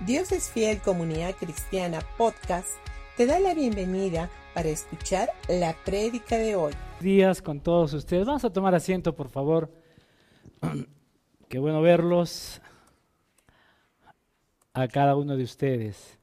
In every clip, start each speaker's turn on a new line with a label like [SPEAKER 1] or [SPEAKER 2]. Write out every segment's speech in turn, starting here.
[SPEAKER 1] Dios es Fiel Comunidad Cristiana Podcast te da la bienvenida para escuchar la prédica de hoy.
[SPEAKER 2] Días con todos ustedes. Vamos a tomar asiento, por favor. Qué bueno verlos a cada uno de ustedes.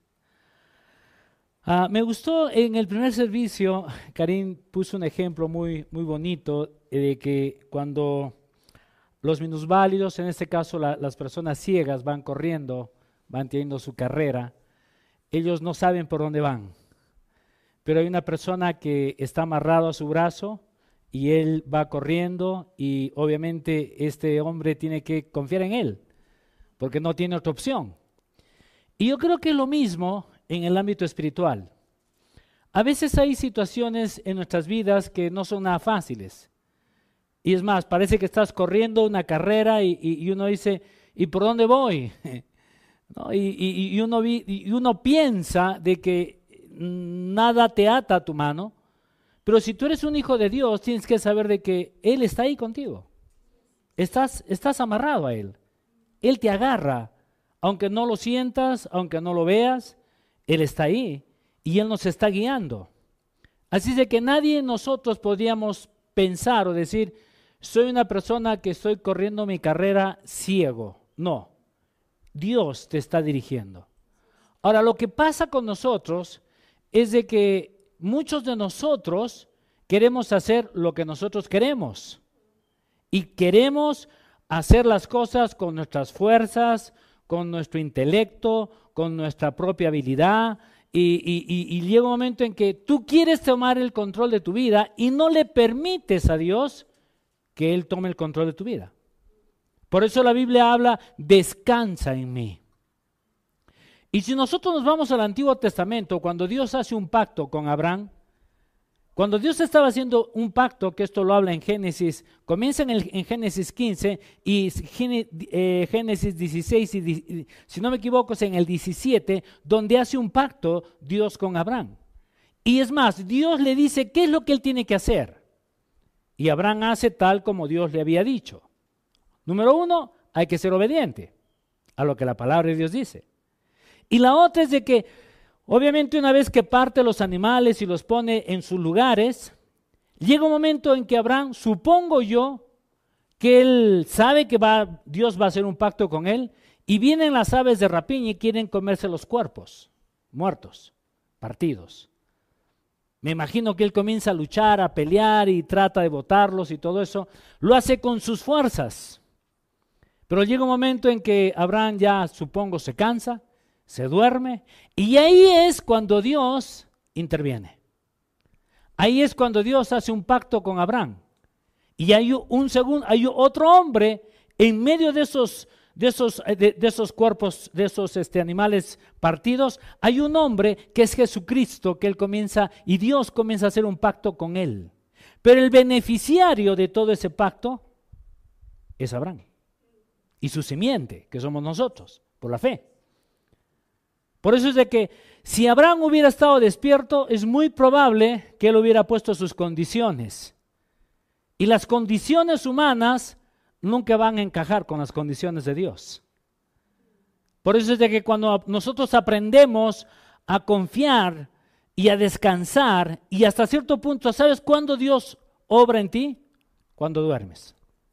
[SPEAKER 2] Me gustó en el primer servicio, Karim puso un ejemplo muy bonito de que cuando los minusválidos, en este caso las personas ciegas, van corriendo, van teniendo su carrera, ellos no saben por dónde van. Pero hay una persona que está amarrado a su brazo y él va corriendo y obviamente este hombre tiene que confiar en él, porque no tiene otra opción. Y yo creo que es lo mismo en el ámbito espiritual. A veces hay situaciones en nuestras vidas que no son nada fáciles. Y es más, parece que estás corriendo una carrera y uno dice, ¿y por dónde voy? ¿No? Y uno piensa de que nada te ata a tu mano, pero si tú eres un hijo de Dios, tienes que saber de que Él está ahí contigo. Estás amarrado a Él. Él te agarra, aunque no lo sientas, aunque no lo veas, Él está ahí y Él nos está guiando. Así de que nadie de nosotros podríamos pensar o decir, soy una persona que estoy corriendo mi carrera ciego. No, Dios te está dirigiendo. Ahora, lo que pasa con nosotros es de que muchos de nosotros queremos hacer lo que nosotros queremos y queremos hacer las cosas con nuestras fuerzas, con nuestro intelecto, con nuestra propia habilidad y llega un momento en que tú quieres tomar el control de tu vida y no le permites a Dios que Él tome el control de tu vida. Por eso la Biblia habla, descansa en mí. Y si nosotros nos vamos al Antiguo Testamento, cuando Dios hace un pacto con Abraham, cuando Dios estaba haciendo un pacto, que esto lo habla en Génesis, comienza en Génesis 15 y Génesis 16, y si no me equivoco es en el 17, donde hace un pacto Dios con Abraham. Y es más, Dios le dice qué es lo que él tiene que hacer. Y Abraham hace tal como Dios le había dicho. Número 1, hay que ser obediente a lo que la palabra de Dios dice. Y la otra es de que, obviamente una vez que parte los animales y los pone en sus lugares, llega un momento en que Abraham, supongo yo, que él sabe que Dios va a hacer un pacto con él, y vienen las aves de rapiña y quieren comerse los cuerpos, muertos, partidos. Me imagino que él comienza a luchar, a pelear y trata de botarlos y todo eso. Lo hace con sus fuerzas. Pero llega un momento en que Abraham ya, supongo, se cansa, se duerme, y ahí es cuando Dios interviene. Ahí es cuando Dios hace un pacto con Abraham. Y hay hay otro hombre en medio de esos cuerpos, de esos animales partidos, hay un hombre que es Jesucristo, que él comienza, y Dios comienza a hacer un pacto con él. Pero el beneficiario de todo ese pacto es Abraham. Y su simiente, que somos nosotros, por la fe. Por eso es de que si Abraham hubiera estado despierto, es muy probable que él hubiera puesto sus condiciones. Y las condiciones humanas nunca van a encajar con las condiciones de Dios. Por eso es de que cuando nosotros aprendemos a confiar y a descansar, y hasta cierto punto, ¿sabes cuándo Dios obra en ti? Cuando duermes.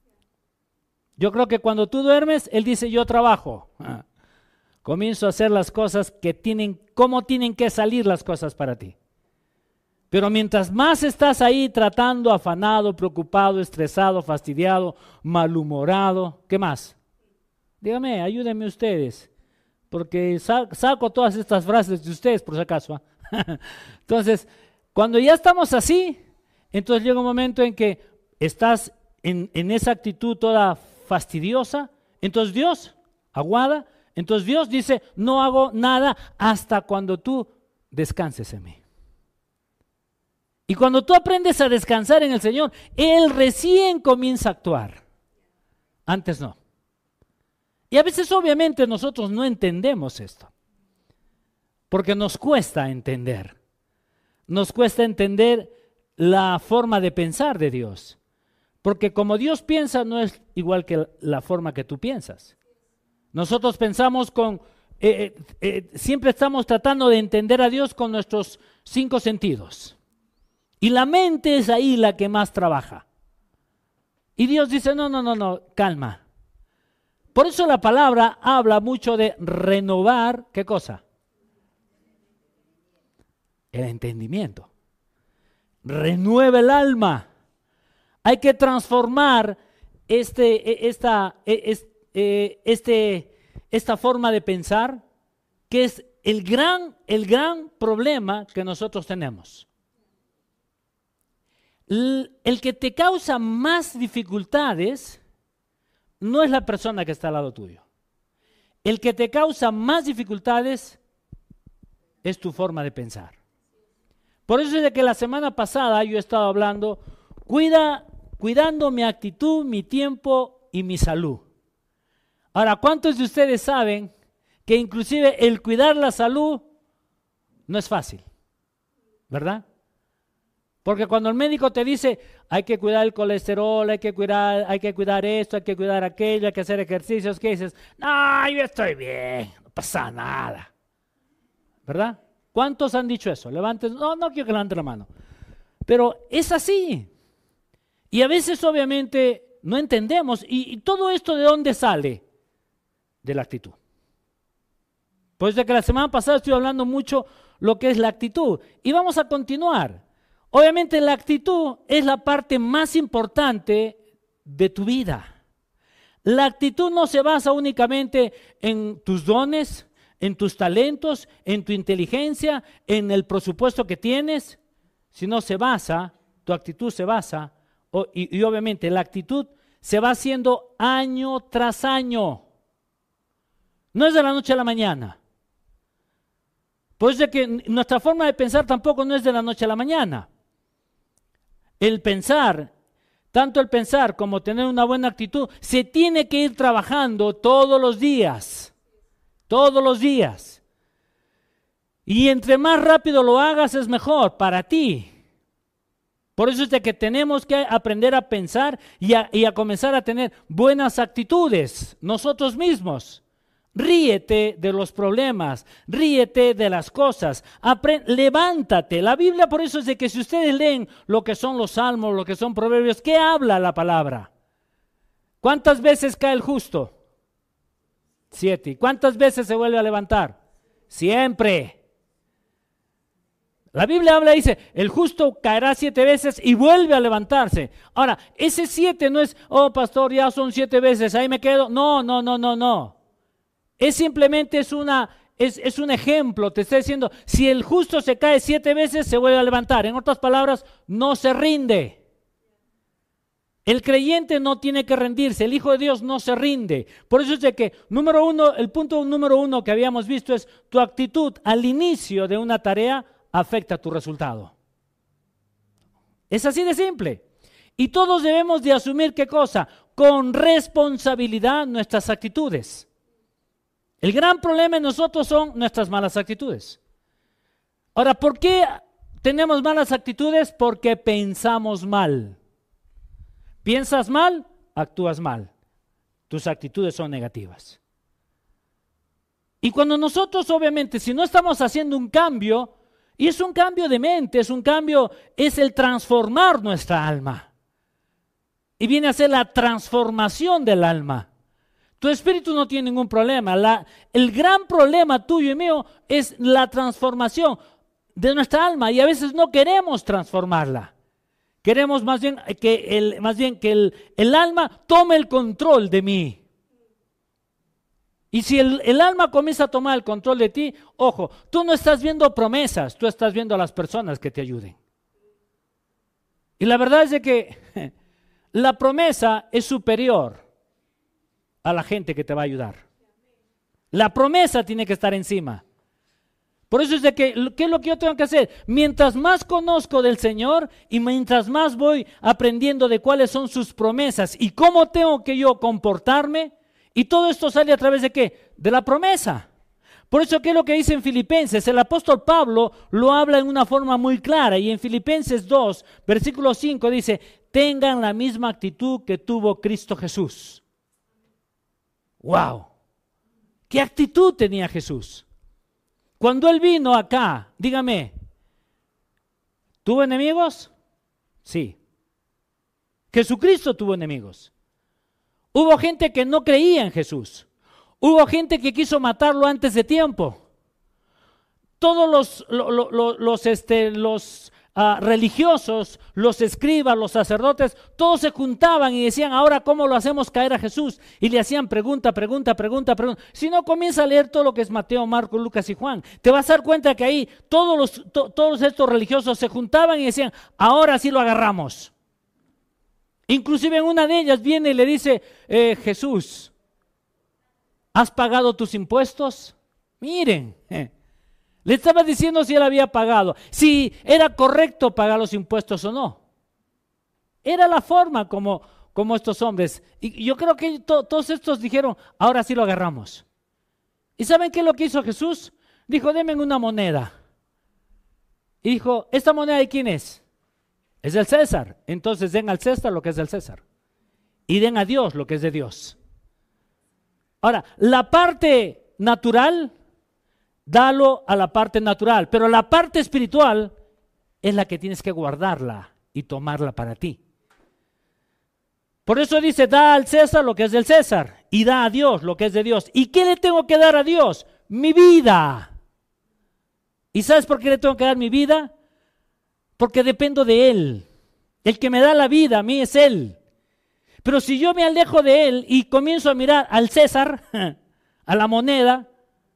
[SPEAKER 2] Yo creo que cuando tú duermes, Él dice, yo trabajo. Comienzo a hacer las cosas cómo tienen que salir las cosas para ti. Pero mientras más estás ahí tratando, afanado, preocupado, estresado, fastidiado, malhumorado, ¿qué más? Dígame, ayúdenme ustedes, porque saco todas estas frases de ustedes por si acaso. Entonces, cuando ya estamos así, entonces llega un momento en que estás en esa actitud toda fastidiosa, entonces Dios aguarda, entonces Dios dice, no hago nada hasta cuando tú descanses en mí. Y cuando tú aprendes a descansar en el Señor, Él recién comienza a actuar. Antes no. Y a veces obviamente nosotros no entendemos esto, porque nos cuesta entender. Nos cuesta entender la forma de pensar de Dios. Porque como Dios piensa no es igual que la forma que tú piensas. Nosotros pensamos con siempre estamos tratando de entender a Dios con nuestros 5 sentidos. Y la mente es ahí la que más trabaja. Y Dios dice, no, calma. Por eso la palabra habla mucho de renovar, ¿qué cosa? El entendimiento. Renueva el alma. Hay que transformar esta forma de pensar, que es el gran problema que nosotros tenemos. El que te causa más dificultades no es la persona que está al lado tuyo. El que te causa más dificultades es tu forma de pensar. Por eso es de que la semana pasada yo he estado hablando, cuidando mi actitud, mi tiempo y mi salud. Ahora, ¿cuántos de ustedes saben que inclusive el cuidar la salud no es fácil? ¿Verdad? Porque cuando el médico te dice, hay que cuidar el colesterol, hay que cuidar esto, hay que cuidar aquello, hay que hacer ejercicios, ¿qué dices? No, yo estoy bien, no pasa nada. ¿Verdad? ¿Cuántos han dicho eso? Levanten, no quiero que levanten la mano. Pero es así. Y a veces obviamente no entendemos. ¿Y todo esto de dónde sale? De la actitud. Pues de que la semana pasada estoy hablando mucho lo que es la actitud. Y vamos a continuar. Obviamente la actitud es la parte más importante de tu vida. La actitud no se basa únicamente en tus dones, en tus talentos, en tu inteligencia, en el presupuesto que tienes, sino tu actitud se basa, y obviamente la actitud se va haciendo año tras año. No es de la noche a la mañana. Pues de que nuestra forma de pensar tampoco no es de la noche a la mañana. El pensar, tanto el pensar como tener una buena actitud, se tiene que ir trabajando todos los días. Todos los días. Y entre más rápido lo hagas es mejor para ti. Por eso es de que tenemos que aprender a pensar y a comenzar a tener buenas actitudes nosotros mismos. Ríete de los problemas, ríete de las cosas, levántate. La Biblia por eso es de que si ustedes leen lo que son los salmos, lo que son proverbios, ¿qué habla la palabra? ¿Cuántas veces cae el justo? 7. ¿Y cuántas veces se vuelve a levantar? Siempre. La Biblia habla y dice, el justo caerá 7 veces y vuelve a levantarse. Ahora, ese 7 no es, pastor, ya son 7 veces, ahí me quedo. No. Es simplemente es un ejemplo, te está diciendo, si el justo se cae 7 veces, se vuelve a levantar. En otras palabras, no se rinde. El creyente no tiene que rendirse, el Hijo de Dios no se rinde. Por eso es de que, el punto número 1 que habíamos visto es tu actitud al inicio de una tarea afecta tu resultado. Es así de simple. Y todos debemos de asumir ¿qué cosa? Con responsabilidad nuestras actitudes. El gran problema en nosotros son nuestras malas actitudes. Ahora, ¿por qué tenemos malas actitudes? Porque pensamos mal. Piensas mal, actúas mal. Tus actitudes son negativas. Y cuando nosotros, obviamente, si no estamos haciendo un cambio, y es un cambio de mente, es el transformar nuestra alma. Y viene a ser la transformación del alma. Tu espíritu no tiene ningún problema. El gran problema tuyo y mío es la transformación de nuestra alma. Y a veces no queremos transformarla. Queremos más bien que el alma tome el control de mí. Y si el alma comienza a tomar el control de ti, ojo, tú no estás viendo promesas, tú estás viendo a las personas que te ayuden. Y la verdad es de que la promesa es superior a la gente que te va a ayudar. La promesa tiene que estar encima. Por eso es de que, ¿qué es lo que yo tengo que hacer? Mientras más conozco del Señor y mientras más voy aprendiendo de cuáles son sus promesas y cómo tengo que yo comportarme, y todo esto sale a través de ¿qué? De la promesa. Por eso, ¿qué es lo que dice en Filipenses? El apóstol Pablo lo habla en una forma muy clara y en Filipenses 2, versículo 5 dice, tengan la misma actitud que tuvo Cristo Jesús. ¡Wow! ¿Qué actitud tenía Jesús? Cuando Él vino acá, dígame, ¿tuvo enemigos? Sí. Jesucristo tuvo enemigos. Hubo gente que no creía en Jesús. Hubo gente que quiso matarlo antes de tiempo. Todos los religiosos, los escribas, los sacerdotes, todos se juntaban y decían, ahora ¿cómo lo hacemos caer a Jesús? Y le hacían pregunta. Si no, comienza a leer todo lo que es Mateo, Marcos, Lucas y Juan. Te vas a dar cuenta que ahí todos estos religiosos se juntaban y decían, ahora sí lo agarramos. Inclusive en una de ellas viene y le dice, Jesús, ¿has pagado tus impuestos? Miren, le estaba diciendo si él había pagado, si era correcto pagar los impuestos o no. Era la forma como estos hombres, y yo creo que todos estos dijeron, ahora sí lo agarramos. ¿Y saben qué es lo que hizo Jesús? Dijo, denme una moneda. Y dijo, ¿esta moneda de quién es? Es del César. Entonces den al César lo que es del César. Y den a Dios lo que es de Dios. Ahora, la parte natural, dalo a la parte natural. Pero la parte espiritual es la que tienes que guardarla y tomarla para ti. Por eso dice, da al César lo que es del César. Y da a Dios lo que es de Dios. ¿Y qué le tengo que dar a Dios? Mi vida. ¿Y sabes por qué le tengo que dar mi vida? Porque dependo de Él. El que me da la vida a mí es Él. Pero si yo me alejo de Él y comienzo a mirar al César, a la moneda,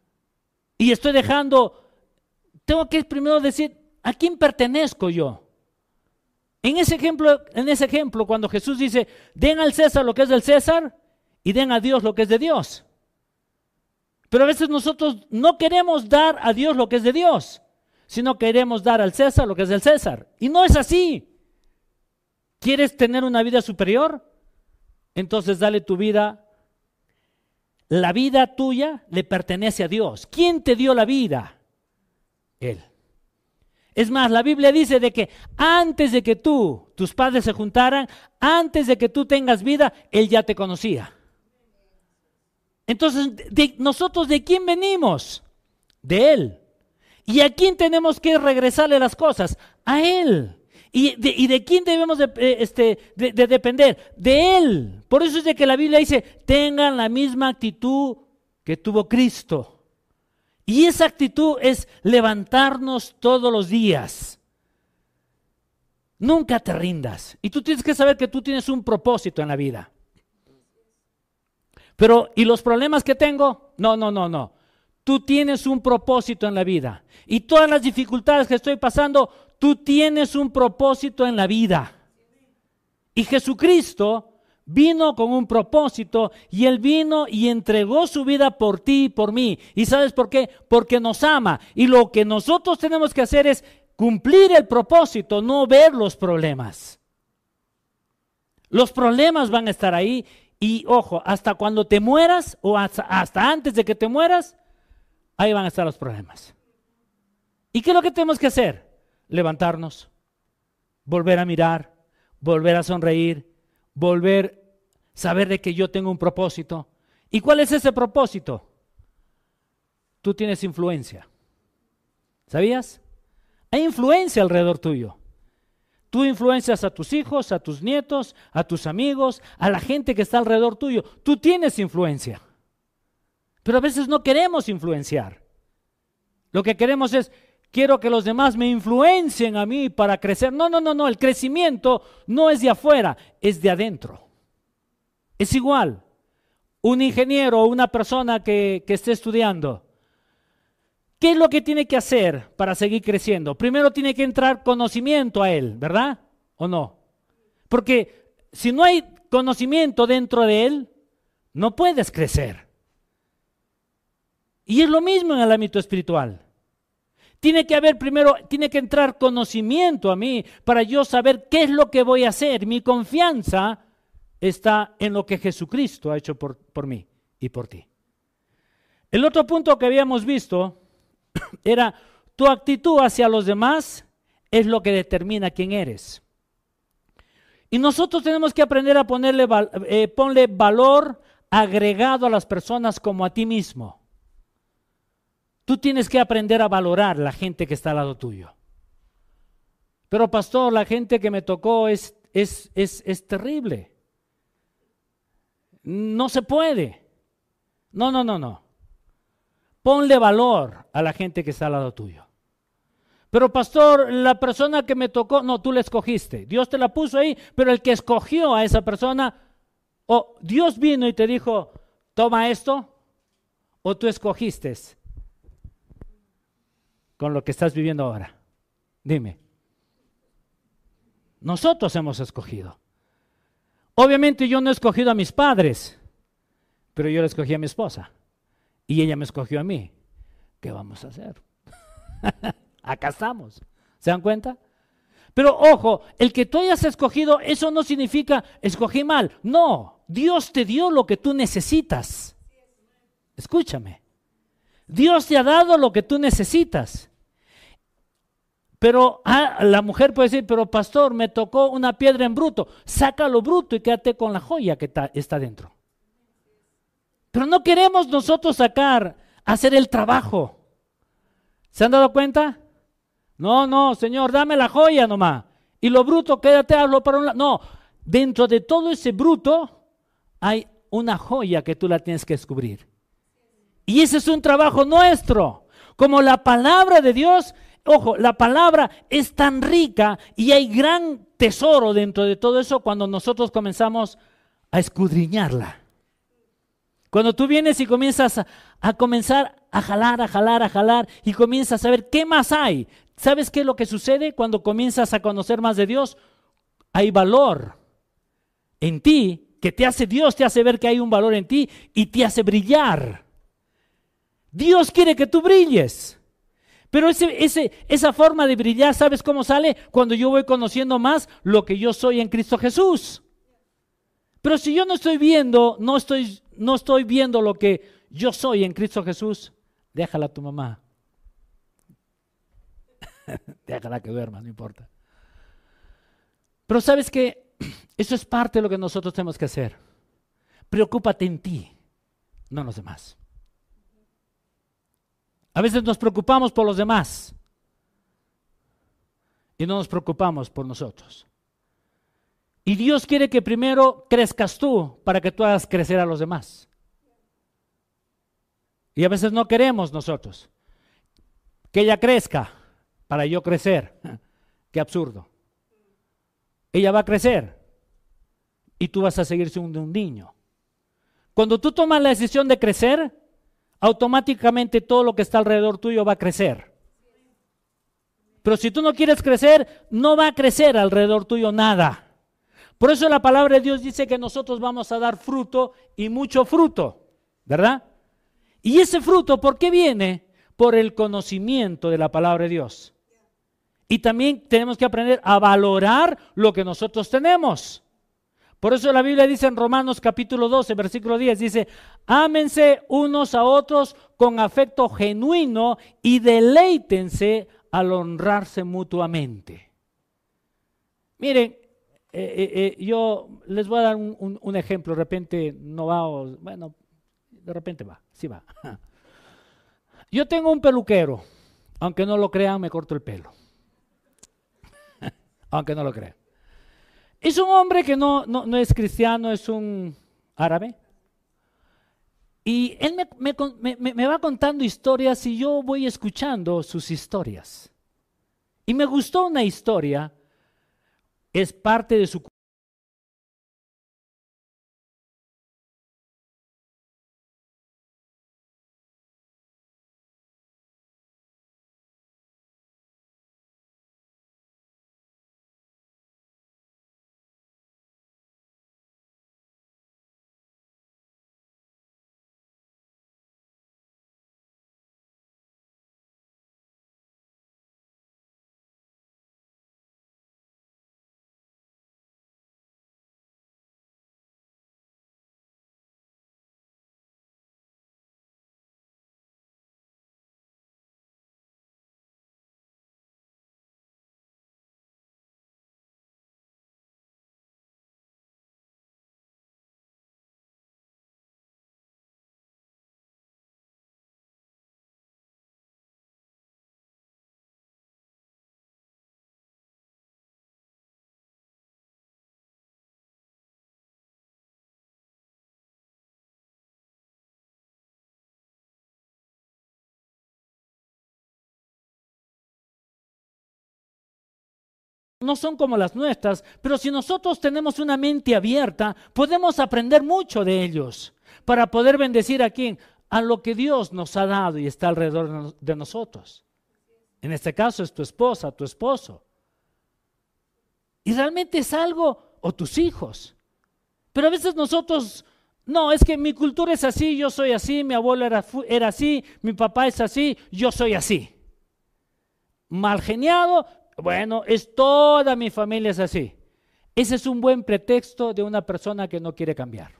[SPEAKER 2] y estoy dejando, tengo que primero decir, ¿a quién pertenezco yo? En ese ejemplo, cuando Jesús dice, den al César lo que es del César y den a Dios lo que es de Dios. Pero a veces nosotros no queremos dar a Dios lo que es de Dios, sino queremos dar al César lo que es del César. Y no es así. ¿Quieres tener una vida superior? Entonces dale tu vida. La vida tuya le pertenece a Dios. ¿Quién te dio la vida? Él. Es más, la Biblia dice de que antes de que tus padres se juntaran, antes de que tú tengas vida, Él ya te conocía. Entonces, ¿nosotros de quién venimos? De Él. ¿Y a quién tenemos que regresarle las cosas? A Él. ¿Y de quién debemos de depender? De Él. Por eso es de que la Biblia dice, tengan la misma actitud que tuvo Cristo. Y esa actitud es levantarnos todos los días. Nunca te rindas. Y tú tienes que saber que tú tienes un propósito en la vida. Pero, ¿y los problemas que tengo? No. Tú tienes un propósito en la vida. Y todas las dificultades que estoy pasando, tú tienes un propósito en la vida. Y Jesucristo vino con un propósito y Él vino y entregó su vida por ti y por mí. ¿Y sabes por qué? Porque nos ama. Y lo que nosotros tenemos que hacer es cumplir el propósito, no ver los problemas. Los problemas van a estar ahí y ojo, hasta cuando te mueras o hasta antes de que te mueras, ahí van a estar los problemas. ¿Y qué es lo que tenemos que hacer? Levantarnos, volver a mirar, volver a sonreír, volver a saber de que yo tengo un propósito. ¿Y cuál es ese propósito? Tú tienes influencia. ¿Sabías? Hay influencia alrededor tuyo. Tú influencias a tus hijos, a tus nietos, a tus amigos, a la gente que está alrededor tuyo. Tú tienes influencia. Pero a veces no queremos influenciar. Lo que queremos es, quiero que los demás me influencien a mí para crecer. No. El crecimiento no es de afuera, es de adentro. Es igual. Un ingeniero o una persona que esté estudiando, ¿qué es lo que tiene que hacer para seguir creciendo? Primero tiene que entrar conocimiento a él, ¿verdad? ¿O no? Porque si no hay conocimiento dentro de él, no puedes crecer. Y es lo mismo en el ámbito espiritual. Tiene que entrar conocimiento a mí para yo saber qué es lo que voy a hacer. Mi confianza está en lo que Jesucristo ha hecho por mí y por ti. El otro punto que habíamos visto era tu actitud hacia los demás es lo que determina quién eres. Y nosotros tenemos que aprender a ponle valor agregado a las personas como a ti mismo. tú tienes que aprender a valorar la gente que está al lado tuyo. Pero pastor, la gente que me tocó es terrible. No se puede. No. Ponle valor a la gente que está al lado tuyo. Pero pastor, la persona que me tocó, no, tú la escogiste. Dios te la puso ahí, pero el que escogió a esa persona, o Dios vino y te dijo, toma esto, o tú escogiste con lo que estás viviendo ahora. Dime. Nosotros hemos escogido. Obviamente yo no he escogido a mis padres, pero yo le escogí a mi esposa y ella me escogió a mí. ¿Qué vamos a hacer? Acá estamos. ¿Se dan cuenta? Pero ojo, el que tú hayas escogido, eso no significa escogí mal. No, Dios te dio lo que tú necesitas. Escúchame. Dios te ha dado lo que tú necesitas. Pero la mujer puede decir, pero pastor, me tocó una piedra en bruto. Saca lo bruto y quédate con la joya que está dentro. Pero no queremos nosotros hacer el trabajo. ¿Se han dado cuenta? No, Señor, dame la joya nomás. Y lo bruto, quédate, hazlo para un lado. No, dentro de todo ese bruto hay una joya que tú la tienes que descubrir. Y ese es un trabajo nuestro. Como la palabra de Dios, ojo, la palabra es tan rica y hay gran tesoro dentro de todo eso cuando nosotros comenzamos a escudriñarla. Cuando tú vienes y comienzas a comenzar a jalar y comienzas a ver qué más hay. ¿Sabes qué es lo que sucede cuando comienzas a conocer más de Dios? Hay valor en ti que Dios te hace ver que hay un valor en ti y te hace brillar. Dios quiere que tú brilles. Pero esa forma de brillar, ¿sabes cómo sale? Cuando yo voy conociendo más lo que yo soy en Cristo Jesús. Pero si yo no estoy viendo lo que yo soy en Cristo Jesús, déjala a tu mamá. Déjala que duerma, no importa. Pero ¿sabes qué? Eso es parte de lo que nosotros tenemos que hacer. Preocúpate en ti, no en los demás. A veces nos preocupamos por los demás y no nos preocupamos por nosotros. Y Dios quiere que primero crezcas tú para que tú hagas crecer a los demás. Y a veces no queremos nosotros que ella crezca para yo crecer. Qué absurdo. Ella va a crecer y tú vas a seguir siendo un niño. Cuando tú tomas la decisión de crecer, automáticamente todo lo que está alrededor tuyo va a crecer. Pero si tú no quieres crecer, no va a crecer alrededor tuyo nada. Por eso la palabra de Dios dice que nosotros vamos a dar fruto y mucho fruto, ¿verdad? Y ese fruto, ¿por qué viene? Por el conocimiento de la palabra de Dios. Y también tenemos que aprender a valorar lo que nosotros tenemos. Por eso la Biblia dice en Romanos capítulo 12, versículo 10, dice, ámense unos a otros con afecto genuino y deleítense al honrarse mutuamente. Miren, yo les voy a dar un ejemplo, de repente no va, bueno, de repente va, sí va. Yo tengo un peluquero, aunque no lo crean, me corto el pelo. Aunque no lo crean. Es un hombre que no es cristiano, es un árabe. Y él me va contando historias y yo voy escuchando sus historias. Y me gustó una historia, es parte de su no son como las nuestras, pero si nosotros tenemos una mente abierta, podemos aprender mucho de ellos para poder bendecir a quién, a lo que Dios nos ha dado y está alrededor de nosotros. En este caso es tu esposa, tu esposo. Y realmente es algo, o tus hijos. Pero a veces nosotros, no, es que mi cultura es así, yo soy así, mi abuelo era así, mi papá es así, yo soy así. Mal geniado, bueno, es toda mi familia es así. Ese es un buen pretexto de una persona que no quiere cambiar.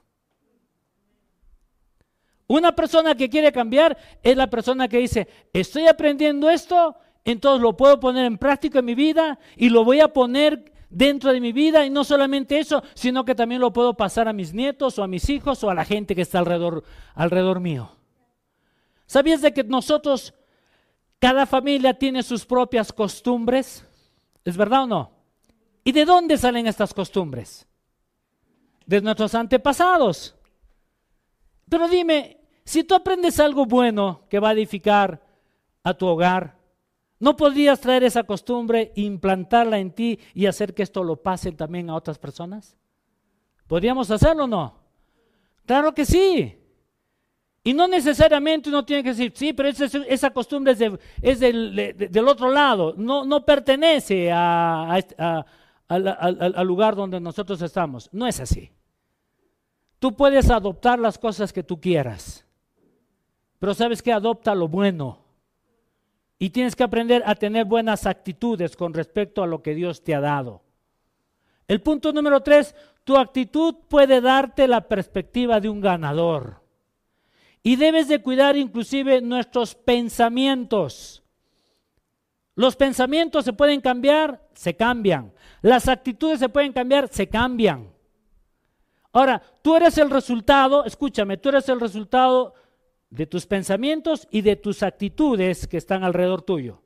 [SPEAKER 2] Una persona que quiere cambiar es la persona que dice, estoy aprendiendo esto, entonces lo puedo poner en práctica en mi vida y lo voy a poner dentro de mi vida, y no solamente eso, sino que también lo puedo pasar a mis nietos o a mis hijos o a la gente que está alrededor mío. ¿Sabías de que nosotros, cada familia tiene sus propias costumbres? ¿Es verdad o no? ¿Y de dónde salen estas costumbres? De nuestros antepasados. Pero dime, si tú aprendes algo bueno que va a edificar a tu hogar, ¿no podrías traer esa costumbre, implantarla en ti y hacer que esto lo pase también a otras personas? ¿Podríamos hacerlo o no? Claro que sí. Y no necesariamente uno tiene que decir, sí, pero esa costumbre es del otro lado, no pertenece al lugar donde nosotros estamos. No es así. Tú puedes adoptar las cosas que tú quieras, pero ¿sabes qué? Adopta lo bueno. Y tienes que aprender a tener buenas actitudes con respecto a lo que Dios te ha dado. El punto número 3, tu actitud puede darte la perspectiva de un ganador. Y debes de cuidar inclusive nuestros pensamientos. Los pensamientos se pueden cambiar, se cambian. Las actitudes se pueden cambiar, se cambian. Ahora, tú eres el resultado, escúchame, tú eres el resultado de tus pensamientos y de tus actitudes que están alrededor tuyo.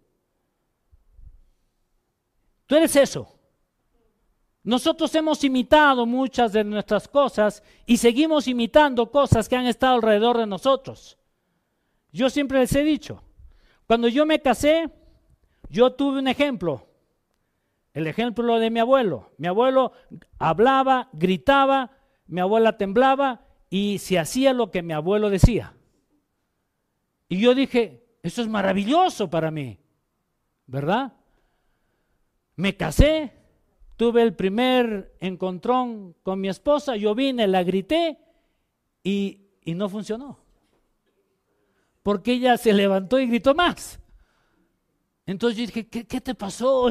[SPEAKER 2] Tú eres eso. Nosotros hemos imitado muchas de nuestras cosas y seguimos imitando cosas que han estado alrededor de nosotros. Yo siempre les he dicho, cuando yo me casé, yo tuve un ejemplo. El ejemplo de mi abuelo. Mi abuelo hablaba, gritaba, mi abuela temblaba y se hacía lo que mi abuelo decía. Y yo dije, eso es maravilloso para mí, ¿verdad? Me casé, tuve el primer encontrón con mi esposa, yo vine, la grité y no funcionó. Porque ella se levantó y gritó más. Entonces yo dije, ¿qué te pasó?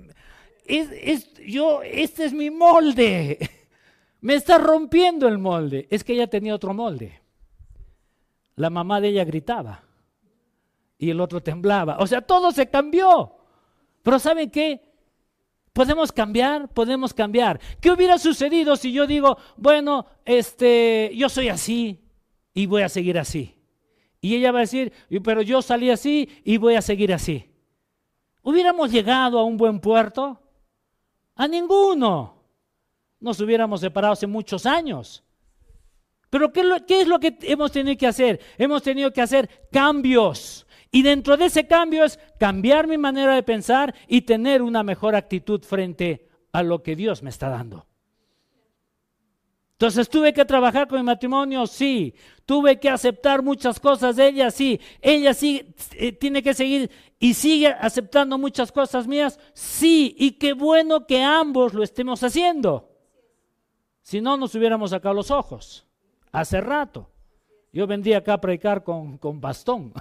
[SPEAKER 2] Este es mi molde. Me está rompiendo el molde. Es que ella tenía otro molde. La mamá de ella gritaba y el otro temblaba. O sea, todo se cambió. Pero ¿saben qué? Podemos cambiar, podemos cambiar. ¿Qué hubiera sucedido si yo digo, bueno, yo soy así y voy a seguir así? Y ella va a decir, pero yo salí así y voy a seguir así. ¿Hubiéramos llegado a un buen puerto? A ninguno. Nos hubiéramos separado hace muchos años. Pero ¿qué es lo que hemos tenido que hacer? Hemos tenido que hacer cambios. Y dentro de ese cambio es cambiar mi manera de pensar y tener una mejor actitud frente a lo que Dios me está dando. Entonces, ¿tuve que trabajar con mi matrimonio? Sí. ¿Tuve que aceptar muchas cosas de ella? Sí. ¿Ella sí tiene que seguir y sigue aceptando muchas cosas mías? Sí. Y qué bueno que ambos lo estemos haciendo. Si no, nos hubiéramos sacado los ojos. Hace rato. Yo vendría acá a predicar con bastón.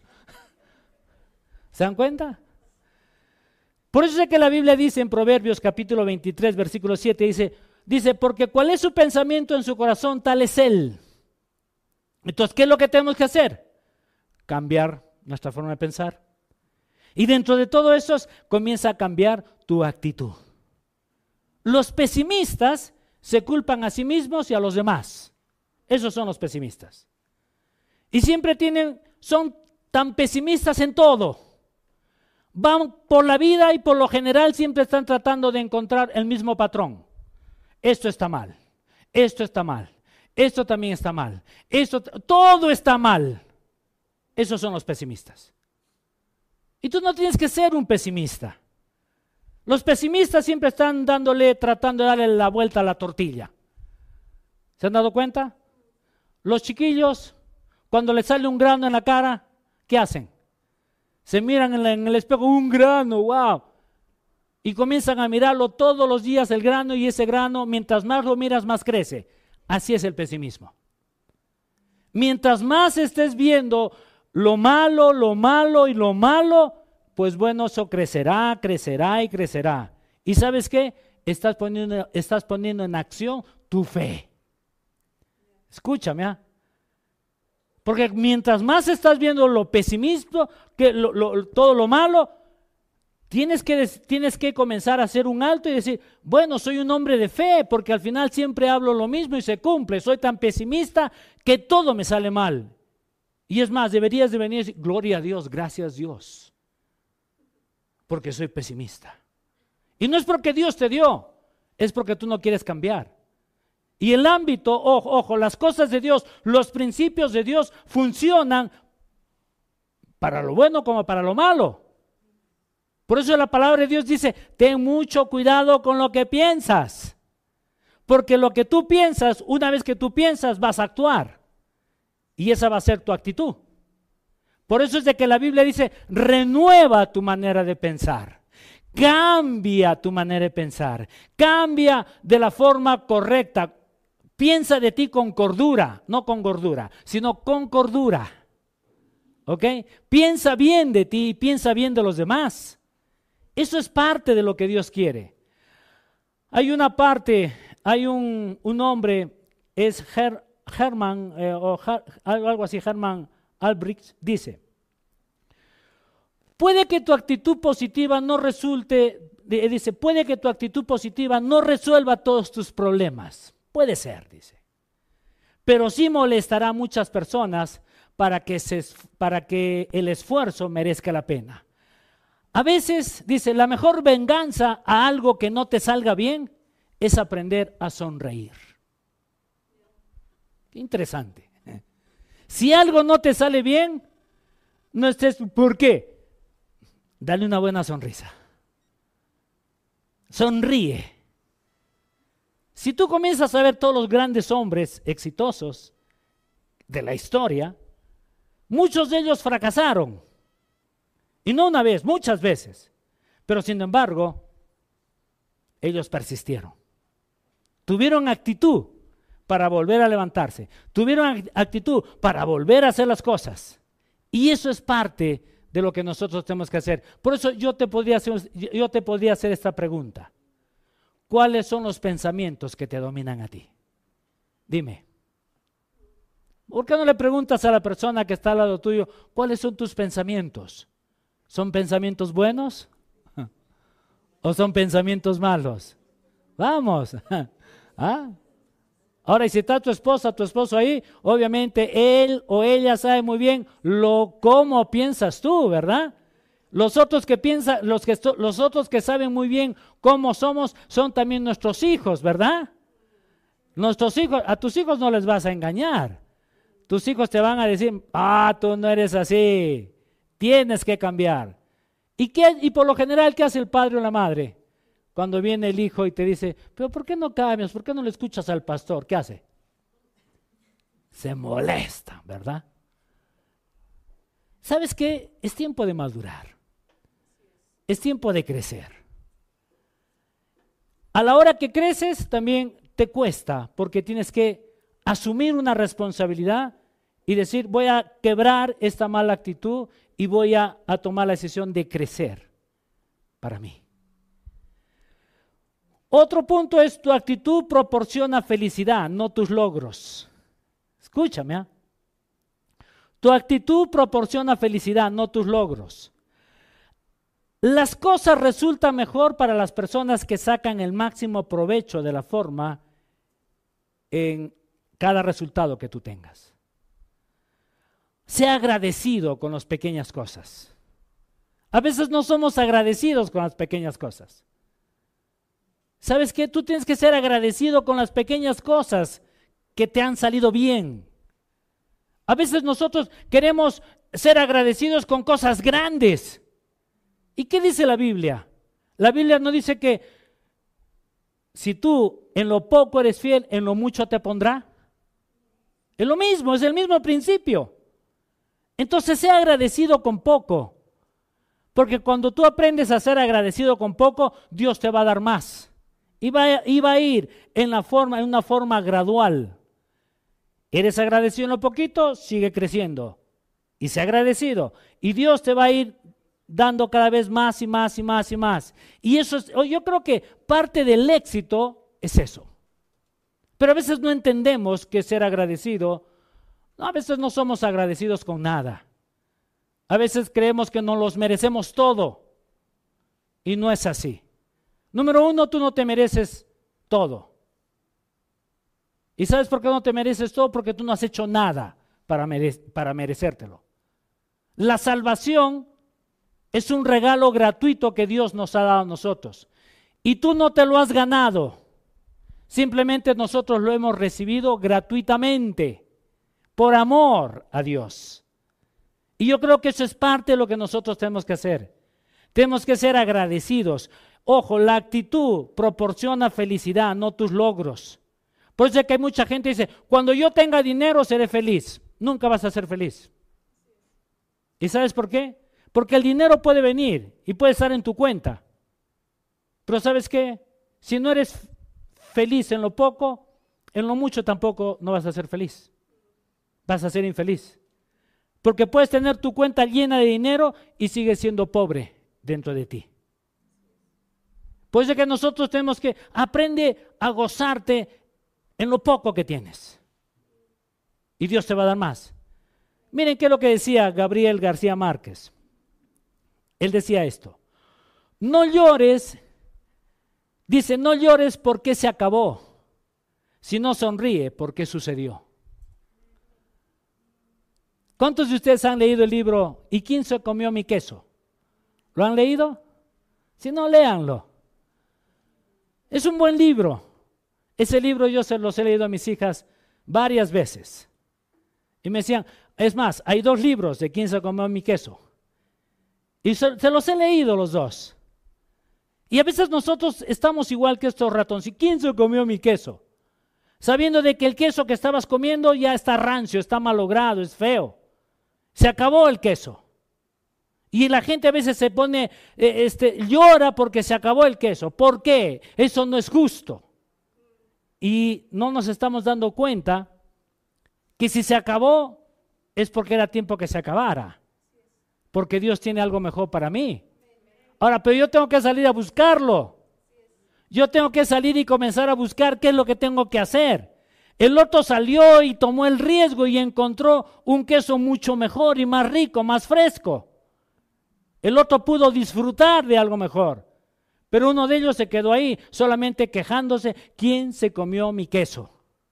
[SPEAKER 2] ¿Se dan cuenta? Por eso es que la Biblia dice en Proverbios capítulo 23, versículo 7, dice, porque cuál es su pensamiento en su corazón, tal es él. Entonces, ¿qué es lo que tenemos que hacer? Cambiar nuestra forma de pensar. Y dentro de todo eso comienza a cambiar tu actitud. Los pesimistas se culpan a sí mismos y a los demás. Esos son los pesimistas. Y siempre son tan pesimistas en todo. Van por la vida y por lo general siempre están tratando de encontrar el mismo patrón. Esto está mal, esto está mal, esto también está mal, todo está mal. Esos son los pesimistas. Y tú no tienes que ser un pesimista. Los pesimistas siempre están tratando de darle la vuelta a la tortilla. ¿Se han dado cuenta? Los chiquillos, cuando les sale un grano en la cara, ¿qué hacen? Se miran en el espejo, un grano, wow. Y comienzan a mirarlo todos los días el grano, y ese grano, mientras más lo miras, más crece. Así es el pesimismo. Mientras más estés viendo lo malo y lo malo, pues bueno, eso crecerá y crecerá. ¿Y sabes qué? Estás poniendo en acción tu fe. Escúchame, ¿ah? Porque mientras más estás viendo lo pesimista, todo lo malo, tienes que comenzar a hacer un alto y decir, bueno, soy un hombre de fe, porque al final siempre hablo lo mismo y se cumple. Soy tan pesimista que todo me sale mal. Y es más, deberías de venir y decir, gloria a Dios, gracias Dios, porque soy pesimista. Y no es porque Dios te dio, es porque tú no quieres cambiar. Y el ámbito, ojo, las cosas de Dios, los principios de Dios funcionan para lo bueno como para lo malo. Por eso la palabra de Dios dice, ten mucho cuidado con lo que piensas. Porque lo que tú piensas, una vez que tú piensas, vas a actuar. Y esa va a ser tu actitud. Por eso es de que la Biblia dice, renueva tu manera de pensar. Cambia tu manera de pensar. Cambia de la forma correcta. Piensa de ti con cordura, no con gordura, sino con cordura. ¿Ok? Piensa bien de ti y piensa bien de los demás. Eso es parte de lo que Dios quiere. Hay una parte, hay un hombre, es Herman, algo así, Herman Albrecht, dice, puede que tu actitud positiva no resuelva todos tus problemas. Puede ser, dice. Pero sí molestará a muchas personas para que el esfuerzo merezca la pena. A veces, dice, la mejor venganza a algo que no te salga bien es aprender a sonreír. Qué interesante. Si algo no te sale bien, no estés, ¿por qué? Dale una buena sonrisa. Sonríe. Si tú comienzas a ver todos los grandes hombres exitosos de la historia, muchos de ellos fracasaron. Y no una vez, muchas veces. Pero sin embargo, ellos persistieron. Tuvieron actitud para volver a levantarse. Tuvieron actitud para volver a hacer las cosas. Y eso es parte de lo que nosotros tenemos que hacer. Por eso yo te podría hacer esta pregunta. ¿Cuáles son los pensamientos que te dominan a ti? Dime. ¿Por qué no le preguntas a la persona que está al lado tuyo, cuáles son tus pensamientos? ¿Son pensamientos buenos? ¿O son pensamientos malos? Vamos. ¿Ah? Ahora, y si está tu esposo ahí, obviamente él o ella sabe muy bien cómo piensas tú, ¿verdad? Los otros que saben muy bien cómo somos son también nuestros hijos, ¿verdad? Nuestros hijos, a tus hijos no les vas a engañar. Tus hijos te van a decir, tú no eres así, tienes que cambiar. ¿Y por lo general qué hace el padre o la madre? Cuando viene el hijo y te dice, pero ¿por qué no cambias? ¿Por qué no le escuchas al pastor? ¿Qué hace? Se molesta, ¿verdad? ¿Sabes qué? Es tiempo de madurar. Es tiempo de crecer. A la hora que creces también te cuesta, porque tienes que asumir una responsabilidad y decir, voy a quebrar esta mala actitud y voy a tomar la decisión de crecer para mí. Otro punto es, tu actitud proporciona felicidad, no tus logros. Escúchame, ¿eh? Tu actitud proporciona felicidad, no tus logros. Las cosas resultan mejor para las personas que sacan el máximo provecho de la forma en cada resultado que tú tengas. Sea agradecido con las pequeñas cosas. A veces no somos agradecidos con las pequeñas cosas. ¿Sabes qué? Tú tienes que ser agradecido con las pequeñas cosas que te han salido bien. A veces nosotros queremos ser agradecidos con cosas grandes. ¿Y qué dice la Biblia? La Biblia no dice que si tú en lo poco eres fiel, en lo mucho te pondrá. Es lo mismo, es el mismo principio. Entonces sea agradecido con poco. Porque cuando tú aprendes a ser agradecido con poco, Dios te va a dar más. Y va a ir en una forma gradual. Eres agradecido en lo poquito, sigue creciendo. Y sé agradecido. Y Dios te va a ir dando cada vez más y más y más y más. Y eso yo creo que parte del éxito es eso. Pero a veces no entendemos que ser agradecido, a veces no somos agradecidos con nada. A veces creemos que nos los merecemos todo. Y no es así. Número uno, tú no te mereces todo. ¿Y sabes por qué no te mereces todo? Porque tú no has hecho nada para merecértelo. La salvación es un regalo gratuito que Dios nos ha dado a nosotros. Y tú no te lo has ganado. Simplemente nosotros lo hemos recibido gratuitamente, por amor a Dios. Y yo creo que eso es parte de lo que nosotros tenemos que hacer. Tenemos que ser agradecidos. Ojo, la actitud proporciona felicidad, no tus logros. Por eso es que hay mucha gente que dice, cuando yo tenga dinero seré feliz. Nunca vas a ser feliz. ¿Y sabes por qué? Porque el dinero puede venir y puede estar en tu cuenta. Pero ¿sabes qué? Si no eres feliz en lo poco, en lo mucho tampoco no vas a ser feliz. Vas a ser infeliz. Porque puedes tener tu cuenta llena de dinero y sigues siendo pobre dentro de ti. Por eso es que nosotros tenemos que aprender a gozarte en lo poco que tienes. Y Dios te va a dar más. Miren qué es lo que decía Gabriel García Márquez. Él decía esto: no llores, dice, no llores porque se acabó, sino sonríe porque sucedió. ¿Cuántos de ustedes han leído el libro ¿Y quién se comió mi queso? ¿Lo han leído? Si no, léanlo. Es un buen libro. Ese libro yo se los he leído a mis hijas varias veces. Y me decían, es más, hay 2 libros de ¿Quién se comió mi queso? Y se los he leído los 2. Y a veces nosotros estamos igual que estos ratones. ¿Y quién se comió mi queso? Sabiendo de que el queso que estabas comiendo ya está rancio, está malogrado, es feo. Se acabó el queso. Y la gente a veces se pone, llora porque se acabó el queso. ¿Por qué? Eso no es justo. Y no nos estamos dando cuenta que si se acabó es porque era tiempo que se acabara. Porque Dios tiene algo mejor para mí. Ahora, pero yo tengo que salir a buscarlo. Yo tengo que salir y comenzar a buscar qué es lo que tengo que hacer. El otro salió y tomó el riesgo y encontró un queso mucho mejor y más rico, más fresco. El otro pudo disfrutar de algo mejor. Pero uno de ellos se quedó ahí solamente quejándose, ¿quién se comió mi queso?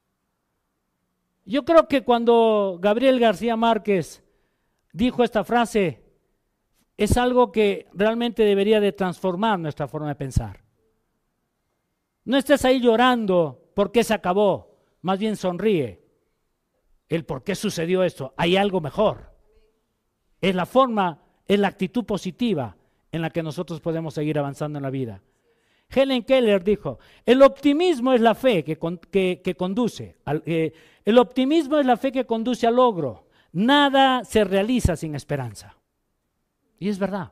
[SPEAKER 2] Yo creo que cuando Gabriel García Márquez dijo esta frase, es algo que realmente debería de transformar nuestra forma de pensar. No estés ahí llorando porque se acabó, más bien sonríe. El por qué sucedió esto, hay algo mejor. Es la forma, es la actitud positiva en la que nosotros podemos seguir avanzando en la vida. Helen Keller dijo, el optimismo es la fe que conduce, el optimismo es la fe que conduce al logro. Nada se realiza sin esperanza. Y es verdad.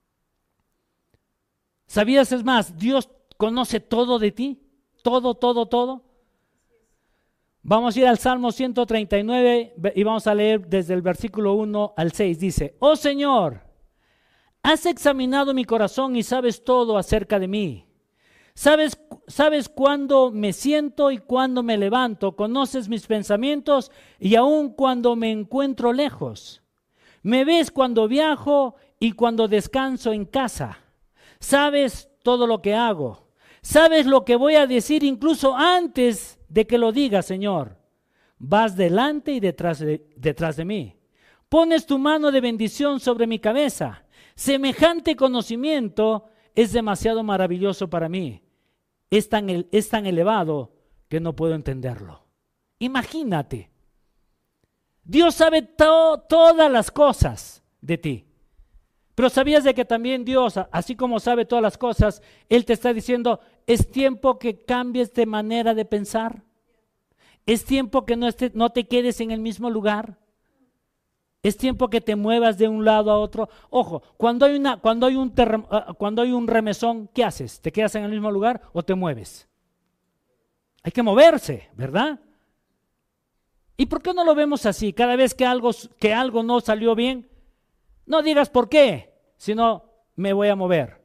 [SPEAKER 2] ¿Sabías? Es más, Dios conoce todo de ti, todo. Vamos a ir al Salmo 139 y vamos a leer desde el versículo 1 al 6. Dice, oh Señor, has examinado mi corazón y sabes todo acerca de mí. Sabes cuándo me siento y cuándo me levanto, conoces mis pensamientos y aun cuando me encuentro lejos. Me ves cuando viajo y cuando descanso en casa. Sabes todo lo que hago. Sabes lo que voy a decir incluso antes de que lo diga, Señor. Vas delante y detrás de mí. Pones tu mano de bendición sobre mi cabeza. Semejante conocimiento es demasiado maravilloso para mí. Es tan elevado que no puedo entenderlo. Imagínate. Dios sabe todas las cosas de ti. Pero ¿sabías de que también Dios, así como sabe todas las cosas, Él te está diciendo, es tiempo que cambies de manera de pensar? Es tiempo que no te quedes en el mismo lugar. Es tiempo que te muevas de un lado a otro. Ojo, cuando hay un remesón, ¿qué haces? ¿Te quedas en el mismo lugar o te mueves? Hay que moverse, ¿verdad? ¿Y por qué no lo vemos así? Cada vez que algo no salió bien, no digas por qué, sino me voy a mover.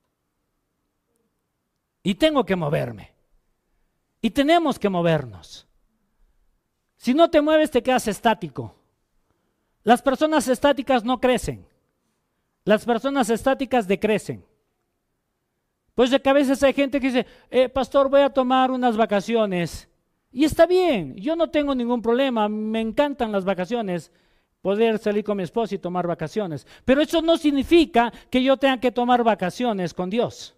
[SPEAKER 2] Y tengo que moverme. Y tenemos que movernos. Si no te mueves, te quedas estático. Las personas estáticas no crecen. Las personas estáticas decrecen. Pues de que a veces hay gente que dice, pastor, voy a tomar unas vacaciones. Y está bien, yo no tengo ningún problema, me encantan las vacaciones, poder salir con mi esposa y tomar vacaciones. Pero eso no significa que yo tenga que tomar vacaciones con Dios.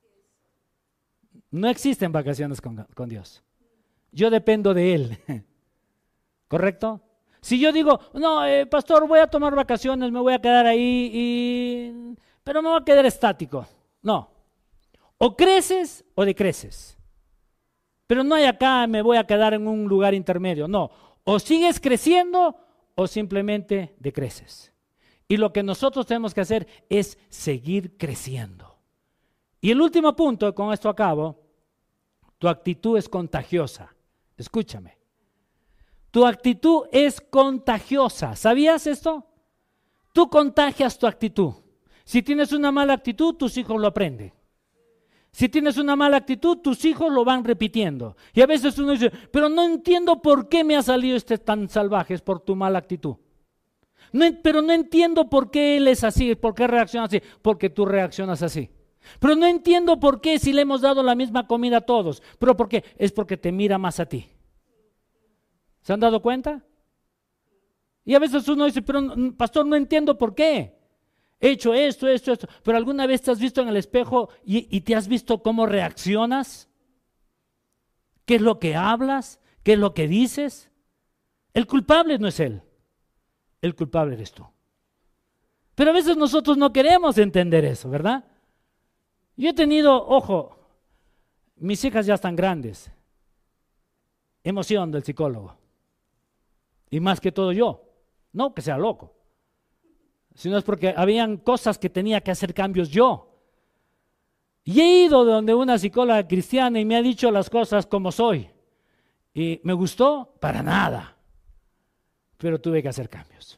[SPEAKER 2] No existen vacaciones con Dios. Yo dependo de Él. ¿Correcto? Si yo digo, no, pastor, voy a tomar vacaciones, me voy a quedar ahí, pero me voy a quedar estático. No. O creces o decreces. Pero no hay acá, me voy a quedar en un lugar intermedio. No. O sigues creciendo o simplemente decreces. Y lo que nosotros tenemos que hacer es seguir creciendo. Y el último punto, con esto acabo, tu actitud es contagiosa. Escúchame. Tu actitud es contagiosa. ¿Sabías esto? Tú contagias tu actitud. Si tienes una mala actitud, tus hijos lo aprenden. Si tienes una mala actitud, tus hijos lo van repitiendo. Y a veces uno dice, pero no entiendo por qué me ha salido tan salvaje, es por tu mala actitud. Pero no entiendo por qué él es así, por qué reacciona así, porque tú reaccionas así. Pero no entiendo por qué si le hemos dado la misma comida a todos, pero ¿por qué? Es porque te mira más a ti. ¿Se han dado cuenta? Y a veces uno dice, pero pastor, no entiendo por qué. He hecho esto, pero ¿alguna vez te has visto en el espejo y te has visto cómo reaccionas? ¿Qué es lo que hablas? ¿Qué es lo que dices? El culpable no es él, el culpable eres tú. Pero a veces nosotros no queremos entender eso, ¿verdad? Yo he tenido, ojo, mis hijas ya están grandes, emoción del psicólogo. Y más que todo yo, no que sea loco, sino es porque habían cosas que tenía que hacer cambios yo. Y he ido donde una psicóloga cristiana y me ha dicho las cosas como soy. ¿Y me gustó? Para nada. Pero tuve que hacer cambios.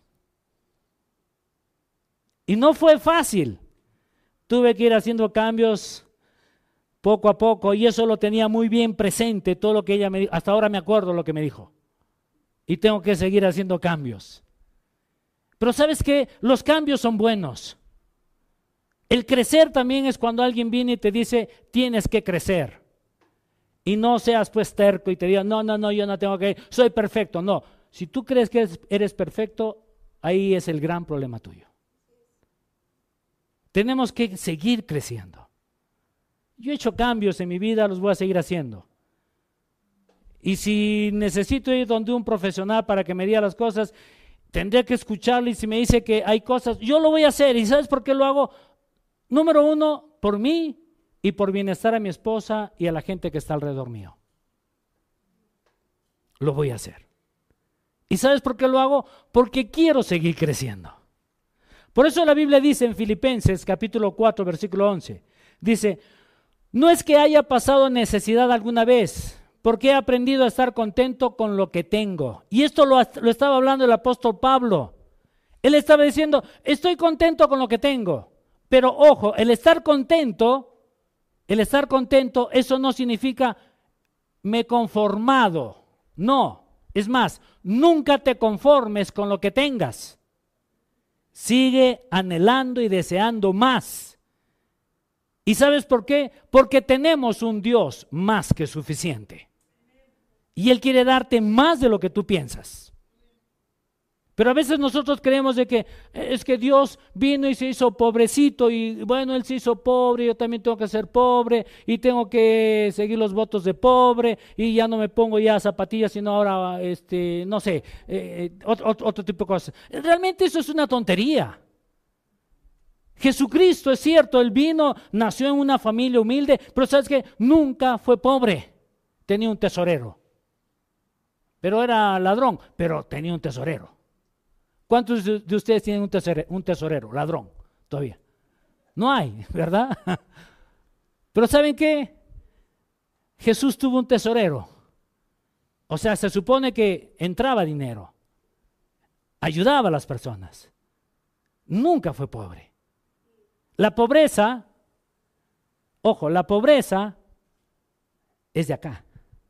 [SPEAKER 2] Y no fue fácil. Tuve que ir haciendo cambios poco a poco y eso lo tenía muy bien presente, todo lo que ella me dijo. Hasta ahora me acuerdo lo que me dijo. Y tengo que seguir haciendo cambios. Pero ¿sabes qué? Los cambios son buenos. El crecer también es cuando alguien viene y te dice, tienes que crecer. Y no seas pues terco y te diga, no, yo no tengo que ir, soy perfecto. No, si tú crees que eres perfecto, ahí es el gran problema tuyo. Tenemos que seguir creciendo. Yo he hecho cambios en mi vida, los voy a seguir haciendo. Y si necesito ir donde un profesional para que me diga las cosas, tendré que escucharle y si me dice que hay cosas, yo lo voy a hacer. ¿Y sabes por qué lo hago? Número uno, por mí y por bienestar a mi esposa y a la gente que está alrededor mío. Lo voy a hacer. ¿Y sabes por qué lo hago? Porque quiero seguir creciendo. Por eso la Biblia dice en Filipenses capítulo 4, versículo 11, dice, no es que haya pasado necesidad alguna vez, porque he aprendido a estar contento con lo que tengo. Y esto lo estaba hablando el apóstol Pablo. Él estaba diciendo, estoy contento con lo que tengo. Pero ojo, el estar contento, eso no significa me he conformado. No, es más, nunca te conformes con lo que tengas. Sigue anhelando y deseando más. ¿Y sabes por qué? Porque tenemos un Dios más que suficiente. Y Él quiere darte más de lo que tú piensas. Pero a veces nosotros creemos de que es que Dios vino y se hizo pobrecito y bueno, Él se hizo pobre, yo también tengo que ser pobre y tengo que seguir los votos de pobre y ya no me pongo ya zapatillas sino ahora, no sé, otro tipo de cosas. Realmente eso es una tontería. Jesucristo, es cierto, Él vino, nació en una familia humilde, pero ¿sabes qué? Nunca fue pobre. Tenía un tesorero. Pero era ladrón, pero tenía un tesorero. ¿Cuántos de ustedes tienen un tesorero, ladrón, todavía? No hay, ¿verdad? Pero ¿saben qué? Jesús tuvo un tesorero. O sea, se supone que entraba dinero, ayudaba a las personas. Nunca fue pobre. La pobreza, ojo, la pobreza es de acá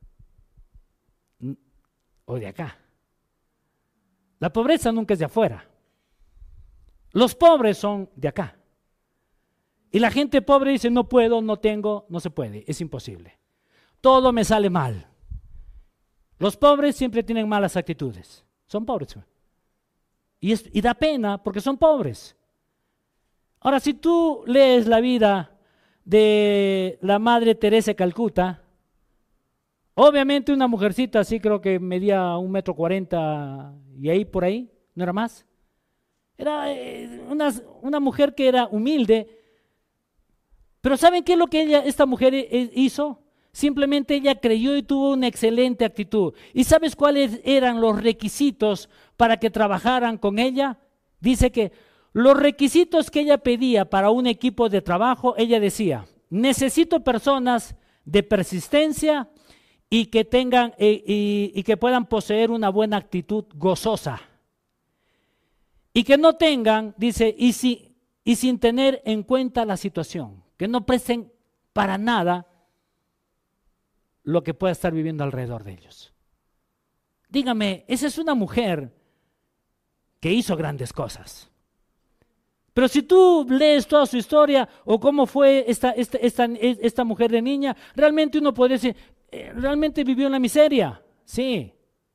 [SPEAKER 2] o de acá. La pobreza nunca es de afuera. Los pobres son de acá. Y la gente pobre dice, no puedo, no tengo, no se puede, es imposible. Todo me sale mal. Los pobres siempre tienen malas actitudes. Son pobres. Y da pena porque son pobres. Ahora, si tú lees la vida de la Madre Teresa de Calcuta, obviamente una mujercita así, creo que medía 1,40 m y ahí por ahí, no era más. Era una mujer que era humilde. Pero ¿saben qué es lo que esta mujer hizo? Simplemente ella creyó y tuvo una excelente actitud. ¿Y sabes cuáles eran los requisitos para que trabajaran con ella? Dice que los requisitos que ella pedía para un equipo de trabajo, ella decía, necesito personas de persistencia y que tengan y que puedan poseer una buena actitud gozosa. Y que no tengan, dice, y sin tener en cuenta la situación, que no presten para nada lo que pueda estar viviendo alrededor de ellos. Dígame, esa es una mujer que hizo grandes cosas. Pero si tú lees toda su historia o cómo fue esta mujer de niña, realmente uno podría decir, realmente vivió en la miseria, sí.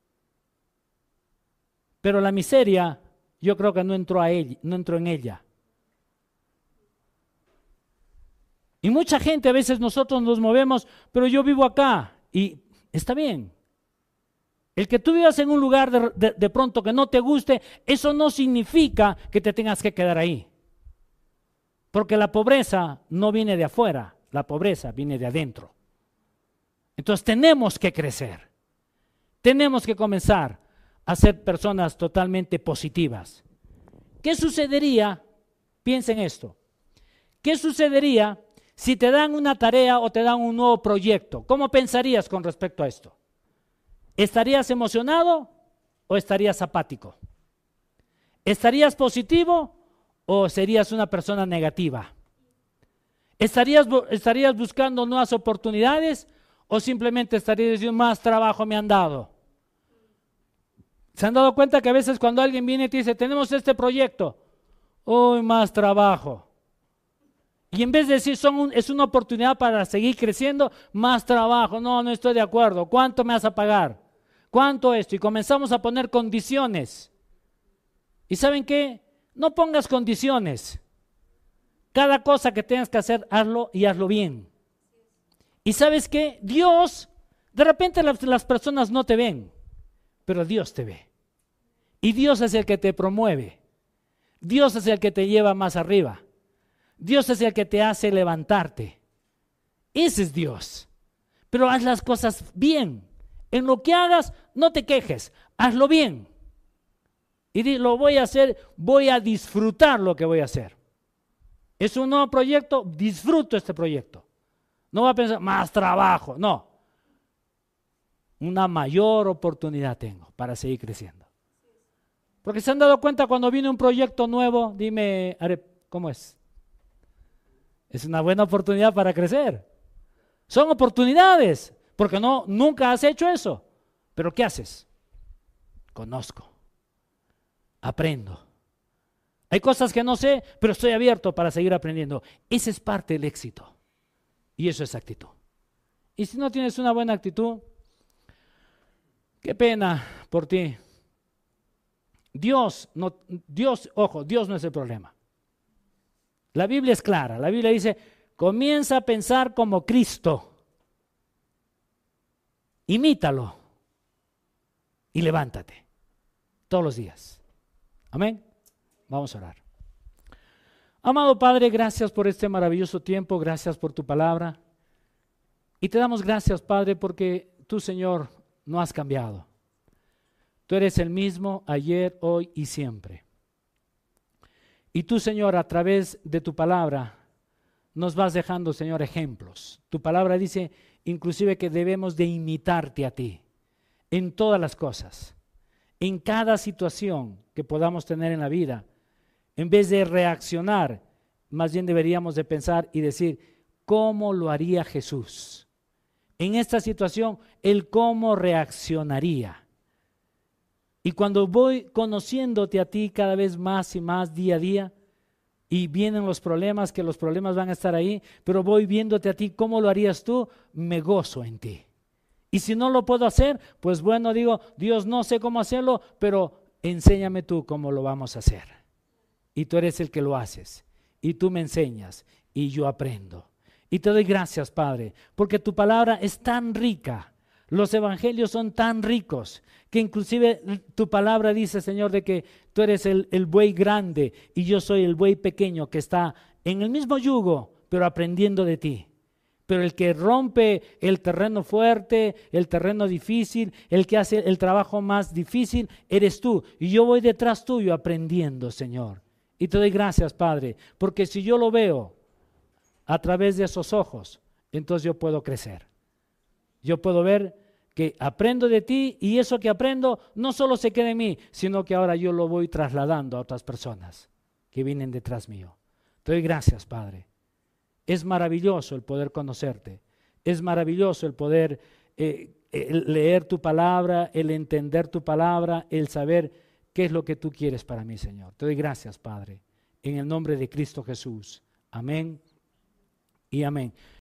[SPEAKER 2] Pero la miseria yo creo que no entró en ella. Y mucha gente, a veces nosotros nos movemos, pero yo vivo acá y está bien. El que tú vivas en un lugar de pronto que no te guste, eso no significa que te tengas que quedar ahí. Porque la pobreza no viene de afuera, la pobreza viene de adentro. Entonces tenemos que crecer. Tenemos que comenzar a ser personas totalmente positivas. ¿Qué sucedería? Piensa en esto. ¿Qué sucedería si te dan una tarea o te dan un nuevo proyecto? ¿Cómo pensarías con respecto a esto? ¿Estarías emocionado o estarías apático? ¿Estarías positivo o serías una persona negativa? ¿Estarías buscando nuevas oportunidades o simplemente estarías diciendo más trabajo me han dado? ¿Se han dado cuenta que a veces cuando alguien viene y te dice tenemos este proyecto, hoy más trabajo? Y en vez de decir es una oportunidad para seguir creciendo, más trabajo, no estoy de acuerdo, ¿cuánto me vas a pagar? ¿Cuánto esto? Y comenzamos a poner condiciones. ¿Y saben qué? No pongas condiciones. Cada cosa que tengas que hacer, hazlo y hazlo bien. ¿Y sabes qué? Dios, de repente las personas no te ven, pero Dios te ve. Y Dios es el que te promueve. Dios es el que te lleva más arriba. Dios es el que te hace levantarte. Ese es Dios. Pero haz las cosas bien. En lo que hagas, no te quejes. Hazlo bien. Y lo voy a hacer, voy a disfrutar lo que voy a hacer. Es un nuevo proyecto, disfruto este proyecto. No voy a pensar, más trabajo. No. Una mayor oportunidad tengo para seguir creciendo. Porque se han dado cuenta cuando viene un proyecto nuevo, dime, Arep, ¿cómo es? Es una buena oportunidad para crecer. Son oportunidades, porque nunca has hecho eso. Pero ¿qué haces? Conozco, aprendo. Hay cosas que no sé, pero estoy abierto para seguir aprendiendo. Esa es parte del éxito. Y eso es actitud. Y si no tienes una buena actitud, qué pena por ti. Dios no es el problema. La Biblia es clara, la Biblia dice, comienza a pensar como Cristo, imítalo y levántate todos los días. Amén. Vamos a orar. Amado Padre, gracias por este maravilloso tiempo, gracias por tu palabra. Y te damos gracias, Padre, porque tú, Señor, no has cambiado. Tú eres el mismo ayer, hoy y siempre. Y tú, Señor, a través de tu palabra, nos vas dejando, Señor, ejemplos. Tu palabra dice inclusive que debemos de imitarte a ti en todas las cosas, en cada situación que podamos tener en la vida. En vez de reaccionar, más bien deberíamos de pensar y decir, ¿cómo lo haría Jesús? En esta situación, Él cómo reaccionaría. Y cuando voy conociéndote a ti cada vez más y más día a día, y vienen los problemas, que los problemas van a estar ahí, pero voy viéndote a ti, ¿cómo lo harías tú? Me gozo en ti. Y si no lo puedo hacer, pues bueno, digo, Dios, no sé cómo hacerlo, pero enséñame tú cómo lo vamos a hacer. Y tú eres el que lo haces, y tú me enseñas, y yo aprendo. Y te doy gracias, Padre, porque tu palabra es tan rica, los evangelios son tan ricos, que inclusive tu palabra dice, Señor, de que tú eres el buey grande y yo soy el buey pequeño que está en el mismo yugo, pero aprendiendo de ti. Pero el que rompe el terreno fuerte, el terreno difícil, el que hace el trabajo más difícil, eres tú. Y yo voy detrás tuyo aprendiendo, Señor. Y te doy gracias, Padre, porque si yo lo veo a través de esos ojos, entonces yo puedo crecer. Yo puedo ver que aprendo de ti y eso que aprendo no solo se queda en mí, sino que ahora yo lo voy trasladando a otras personas que vienen detrás mío. Te doy gracias, Padre. Es maravilloso el poder conocerte. Es maravilloso el poder leer tu palabra, el entender tu palabra, el saber qué es lo que tú quieres para mí, Señor. Te doy gracias, Padre, en el nombre de Cristo Jesús. Amén y amén.